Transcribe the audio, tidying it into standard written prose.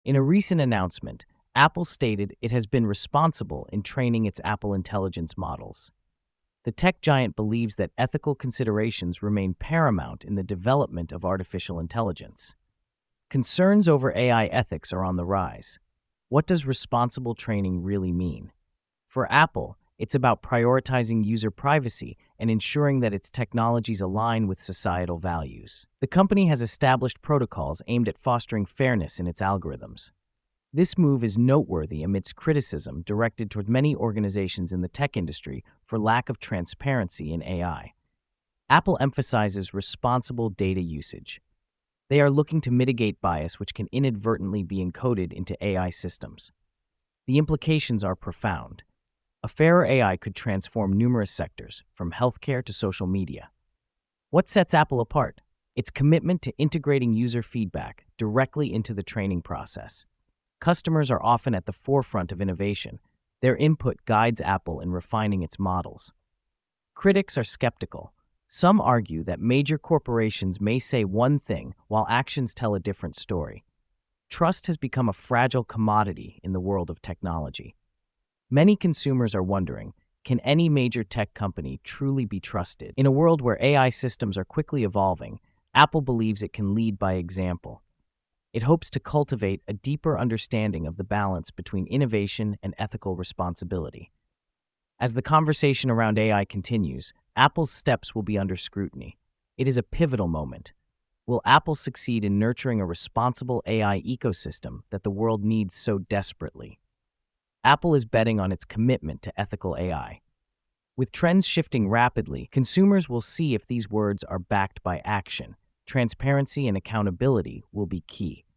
In a recent announcement, Apple stated it has been responsible in training its Apple Intelligence models. The tech giant believes that ethical considerations remain paramount in the development of artificial intelligence. Concerns over AI ethics are on the rise. What does responsible training really mean? For Apple, it's about prioritizing user privacy and ensuring that its technologies align with societal values. The company has established protocols aimed at fostering fairness in its algorithms. This move is noteworthy amidst criticism directed toward many organizations in the tech industry for lack of transparency in AI. Apple emphasizes responsible data usage. They are looking to mitigate bias which can inadvertently be encoded into AI systems. The implications are profound. A fairer AI could transform numerous sectors, from healthcare to social media. What sets Apple apart? Its commitment to integrating user feedback directly into the training process. Customers are often at the forefront of innovation. Their input guides Apple in refining its models. Critics are skeptical. Some argue that major corporations may say one thing while actions tell a different story. Trust has become a fragile commodity in the world of technology. Many consumers are wondering, can any major tech company truly be trusted? In a world where AI systems are quickly evolving, Apple believes it can lead by example. It hopes to cultivate a deeper understanding of the balance between innovation and ethical responsibility. As the conversation around AI continues, Apple's steps will be under scrutiny. It is a pivotal moment. Will Apple succeed in nurturing a responsible AI ecosystem that the world needs so desperately? Apple is betting on its commitment to ethical AI. With trends shifting rapidly, consumers will see if these words are backed by action. Transparency and accountability will be key.